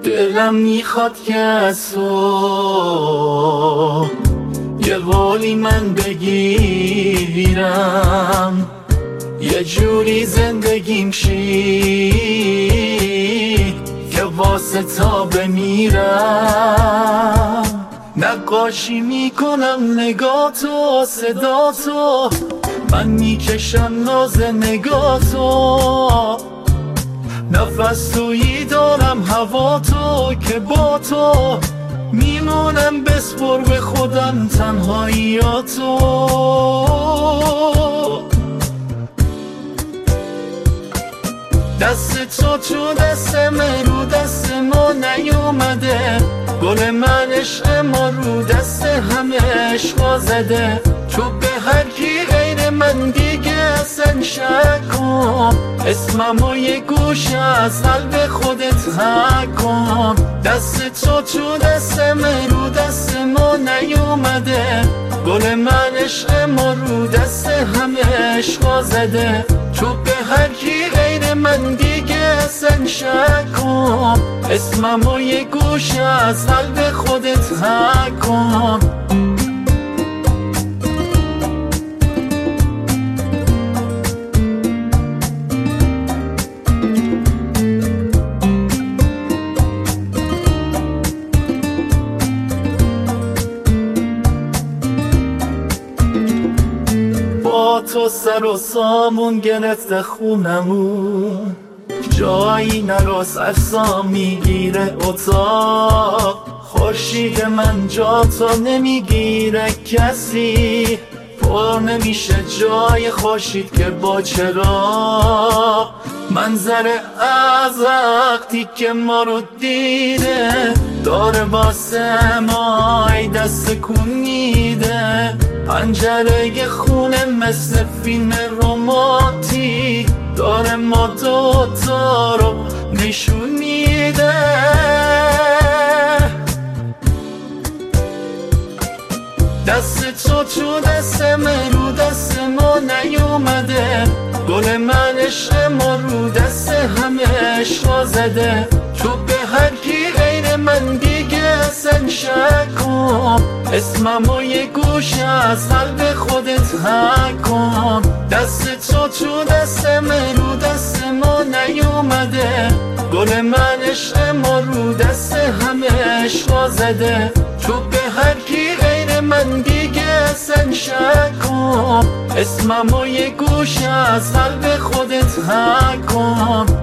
دلم میخواد که از تو یه قولی من بگیرم، یه جوری زندگیم شی که واسه تا بمیرم. نقاشی میکنم نگاتو، صداتو، من میکشم ناز نگاتو، نفس تویی دارم هوا تو که با تو میمونم، بسپر به خودم تنهاییاتو. دست تو دست من، رو دست ما نیومده، گل من عشق ما رو دست همه عشقا زده. تو به هر کی غیر من دیگه اصلا شک کن، اسممو یه گوشه از قلب خودت حک کن. دست تو دست من، رو دست ما نیومده، گل من عشق ما رو دست همه عشقا زده. تو به هر کی غیر من دیگه اصلا شک کن، اسممو یه گوشه از قلب خودت حک کن. با تو سر و سامون گرفته خونمون، جایی نراست اجزا میگیره اتاق. خورشید من جا تو نمیگیره کسی، پر نمیشه جای خورشید که با چراغ. منظر از وقتی که ما رو دیده، داره واسه ما ای دست کن میده. پنجره خونه مثل فیلم رمانتیک، داره ما دوتا رو نشون میده. دست تو دست من، رو دست ما نیومده، گل من عشق ما رو دست همه عشقا زده. تو به هر کی غیر من دیگه اصلا شک کن، اسممو یه گوشه از قلب خودت حک کن. دست تو دست من، رو دست ما نیومده، گل من عشق ما رو دست همه عشقا زده. تو به هر کی غیر من دیگه اصلا شک کن، اسممو یه گوشه از قلب خودت حک کن.